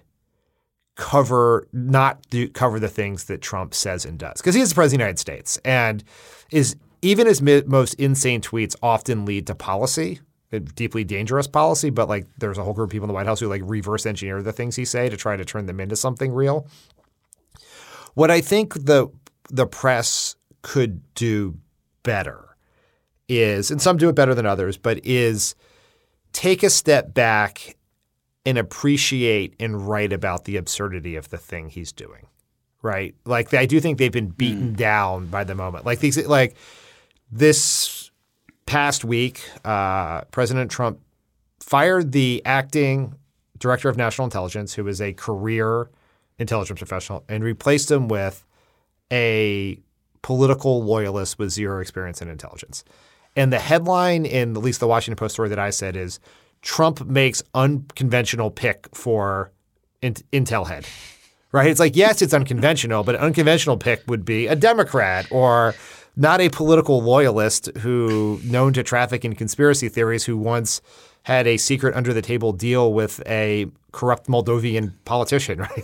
not cover the things that Trump says and does, because he is the president of the United States, and even his most insane tweets often lead to policy. Deeply dangerous policy, but there's a whole group of people in the White House who reverse engineer the things he say to try to turn them into something real. What I think the press could do better is, and some do it better than others, but is take a step back and appreciate and write about the absurdity of the thing he's doing, right? I do think they've been beaten down by the moment. This past week, President Trump fired the acting director of national intelligence, who is a career intelligence professional, and replaced him with a political loyalist with zero experience in intelligence. And the headline in at least the Washington Post story that I said is, Trump makes unconventional pick for intel head, right? It's yes, it's unconventional, but an unconventional pick would be a Democrat or not a political loyalist who known to traffic in conspiracy theories, who once had a secret under the table deal with a corrupt Moldovan politician, right?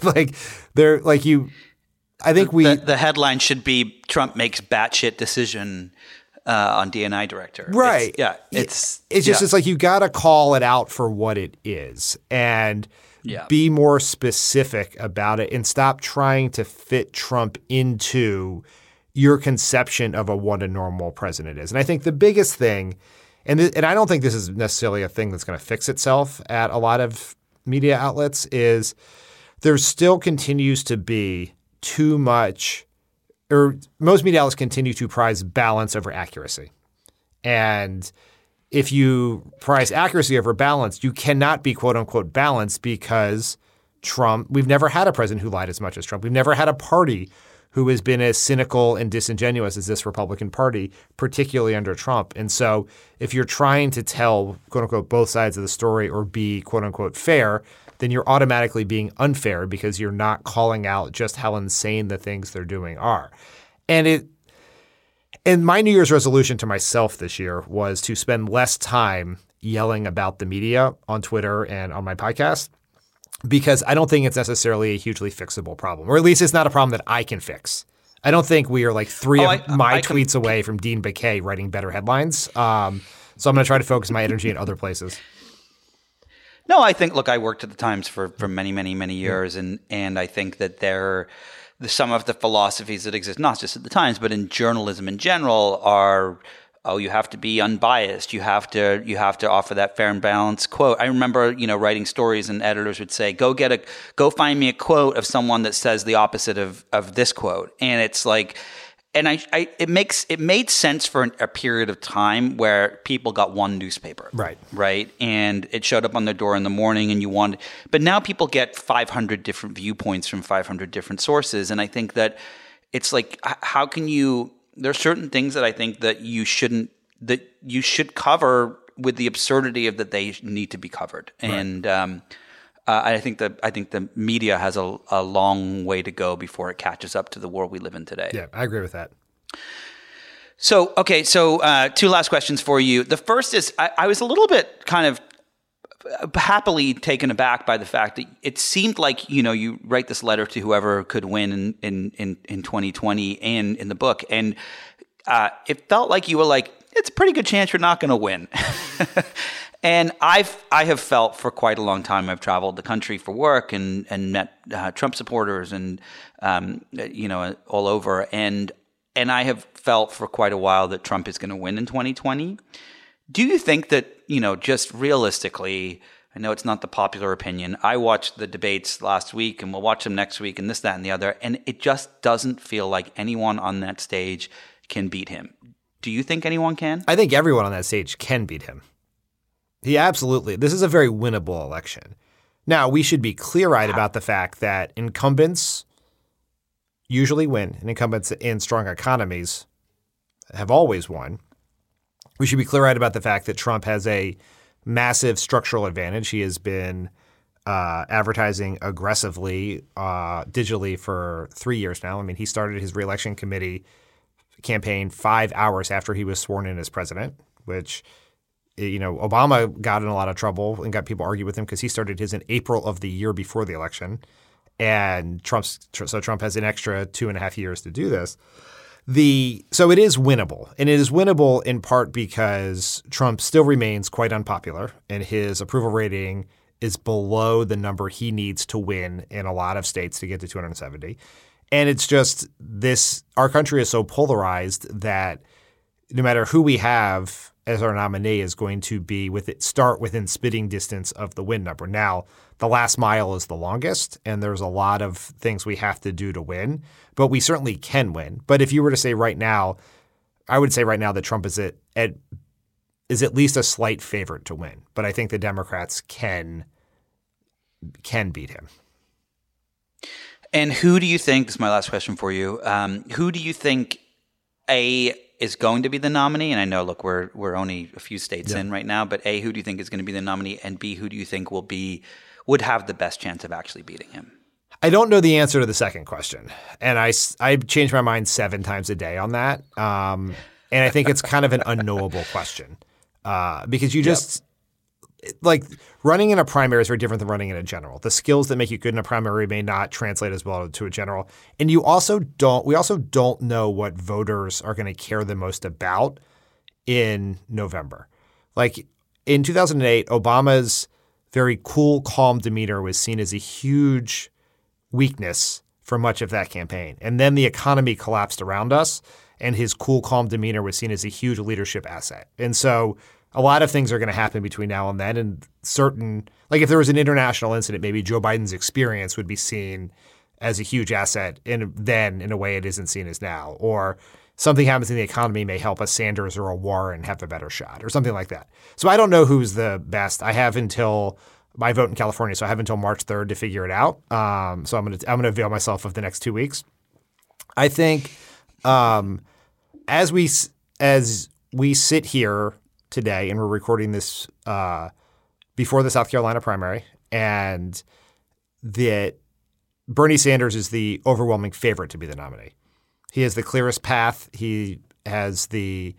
I think the headline should be Trump makes batshit decision on DNI director. Right. It's you got to call it out for what it is and be more specific about it and stop trying to fit Trump into your conception of what a normal president is. And I think the biggest thing, and I don't think this is necessarily a thing that's going to fix itself at a lot of media outlets, is there still continues to be too much, or most media outlets continue to prize balance over accuracy. And if you prize accuracy over balance, you cannot be quote unquote balanced, because we've never had a president who lied as much as Trump. We've never had a party who has been as cynical and disingenuous as this Republican Party, particularly under Trump. And so if you're trying to tell, quote unquote, both sides of the story or be, quote unquote, fair, then you're automatically being unfair because you're not calling out just how insane the things they're doing are. And my New Year's resolution to myself this year was to spend less time yelling about the media on Twitter and on my podcast, because I don't think it's necessarily a hugely fixable problem, or at least it's not a problem that I can fix. I don't think we are three of my tweets away from Dean Baquet writing better headlines. So I'm going to try to focus my energy in other places. No, I think, look, I worked at the Times for many, many, many years, and I think that some of the philosophies that exist, not just at the Times, but in journalism in general, are you have to be unbiased. You have to offer that fair and balanced quote. I remember, writing stories, and editors would say, go find me a quote of someone that says the opposite of this quote. And it's it made sense for a period of time where people got one newspaper. Right. And it showed up on their door in the morning, and but now people get 500 different viewpoints from 500 different sources. And I think that it's how can you, there are certain things that I think that you should cover with the absurdity of that they need to be covered. Right. And I think the media has a long way to go before it catches up to the world we live in today. Yeah, I agree with that. So two last questions for you. The first is I was a little bit kind of happily taken aback by the fact that it seemed like, you write this letter to whoever could win in 2020 and in the book. And it felt like you were like, it's a pretty good chance you're not going to win. And I have felt for quite a long time, I've traveled the country for work and met Trump supporters and, all over. And I have felt for quite a while that Trump is going to win in 2020. Do you think that, just realistically, I know it's not the popular opinion. I watched the debates last week and we'll watch them next week and this, that, and the other. And it just doesn't feel like anyone on that stage can beat him. Do you think anyone can? I think everyone on that stage can beat him. This is a very winnable election. Now, we should be clear-eyed about the fact that incumbents usually win, and incumbents in strong economies have always won. We should be clear-eyed about the fact that Trump has a massive structural advantage. He has been advertising aggressively digitally for 3 years now. I mean, he started his reelection committee campaign 5 hours after he was sworn in as president, which – Obama got in a lot of trouble and got people argue with him because he started his in April of the year before the election. And Trump has an extra 2.5 years to do this. So it is winnable. And it is winnable in part because Trump still remains quite unpopular and his approval rating is below the number he needs to win in a lot of states to get to 270. And it's just our country is so polarized that no matter who we have as our nominee is going to be start within spitting distance of the win number. Now, the last mile is the longest, and there's a lot of things we have to do to win, but we certainly can win. But if you were to say right now, I would say right now that Trump is at least a slight favorite to win. But I think the Democrats can beat him. And who do you think – this is my last question for you. Who do you think is going to be the nominee? And I know, look, we're only a few states in right now, but A, who do you think is going to be the nominee? And B, who do you think would have the best chance of actually beating him? I don't know the answer to the second question. And I change my mind 7 times a day on that. And I think it's kind of an unknowable question because you just like running in a primary is very different than running in a general. The skills that make you good in a primary may not translate as well to a general. And we also don't know what voters are going to care the most about in November. Like in 2008, Obama's very cool, calm demeanor was seen as a huge weakness for much of that campaign. And then the economy collapsed around us and his cool, calm demeanor was seen as a huge leadership asset. And so a lot of things are going to happen between now and then, and like if there was an international incident, maybe Joe Biden's experience would be seen as a huge asset then in a way it isn't seen as now. Or something happens in the economy may help a Sanders or a Warren have a better shot or something like that. So I don't know who's the best. I vote in California, so I have until March 3rd to figure it out. So I'm going to avail myself of the next 2 weeks. I think as we sit here today, and we're recording this before the South Carolina primary, and that Bernie Sanders is the overwhelming favorite to be the nominee. He has the clearest path. He is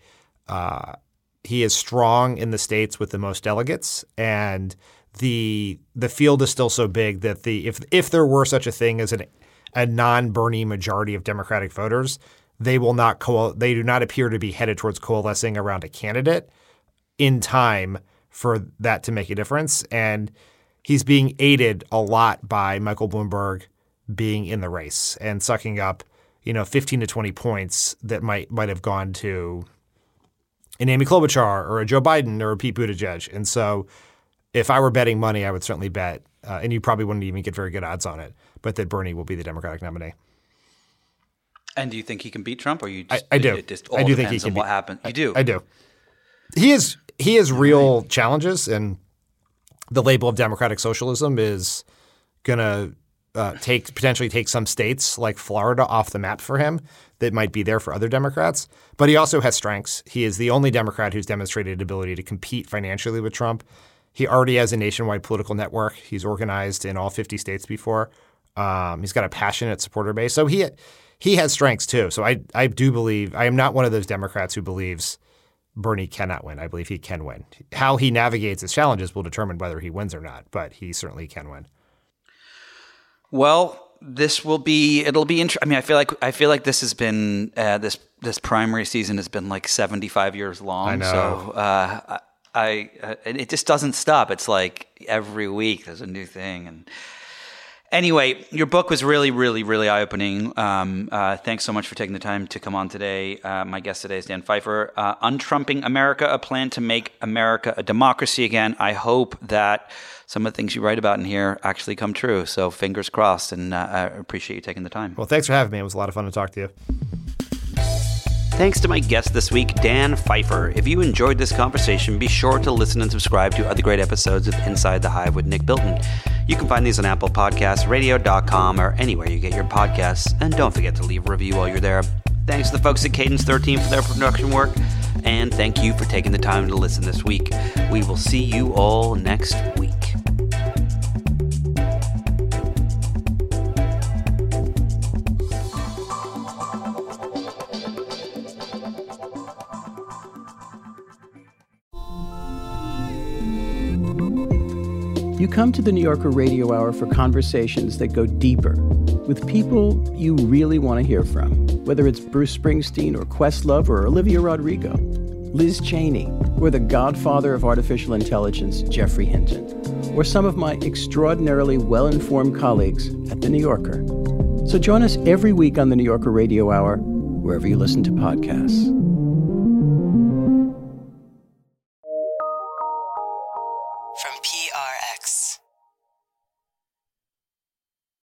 strong in the states with the most delegates, and the field is still so big that if there were such a thing as a non-Bernie majority of Democratic voters, they do not appear to be headed towards coalescing around a candidate in time for that to make a difference. And he's being aided a lot by Michael Bloomberg being in the race and sucking up, 15 to 20 points that might have gone to an Amy Klobuchar or a Joe Biden or a Pete Buttigieg. And so if I were betting money, I would certainly bet, and you probably wouldn't even get very good odds on it, but that Bernie will be the Democratic nominee. And do you think he can beat Trump, or you? I do. It just all I do depends think he can on what happens. You do. I do. He has real challenges, and the label of democratic socialism is going to potentially take some states like Florida off the map for him that might be there for other Democrats. But he also has strengths. He is the only Democrat who's demonstrated an ability to compete financially with Trump. He already has a nationwide political network. He's organized in all 50 states before. He's got a passionate supporter base. So he has strengths too. So I do believe – I am not one of those Democrats who believes Bernie cannot win. I believe he can win. How he navigates his challenges will determine whether he wins or not, but he certainly can win. Well, it'll be interesting. I mean, I feel like this has been this primary season has been like 75 years long. I know. So it just doesn't stop. It's like every week there's a new thing. And anyway, your book was really, really, really eye-opening. Thanks so much for taking the time to come on today. My guest today is Dan Pfeiffer. Untrumping America, a plan to make America a democracy again. I hope that some of the things you write about in here actually come true. So fingers crossed, and I appreciate you taking the time. Well, thanks for having me. It was a lot of fun to talk to you. Thanks to my guest this week, Dan Pfeiffer. If you enjoyed this conversation, be sure to listen and subscribe to other great episodes of Inside the Hive with Nick Bilton. You can find these on Apple Podcasts, radio.com, or anywhere you get your podcasts. And don't forget to leave a review while you're there. Thanks to the folks at Cadence 13 for their production work. And thank you for taking the time to listen this week. We will see you all next week. You come to the New Yorker Radio Hour for conversations that go deeper with people you really want to hear from, whether it's Bruce Springsteen or Questlove or Olivia Rodrigo, Liz Cheney, or the godfather of artificial intelligence, Geoffrey Hinton, or some of my extraordinarily well-informed colleagues at The New Yorker. So join us every week on the New Yorker Radio Hour, wherever you listen to podcasts.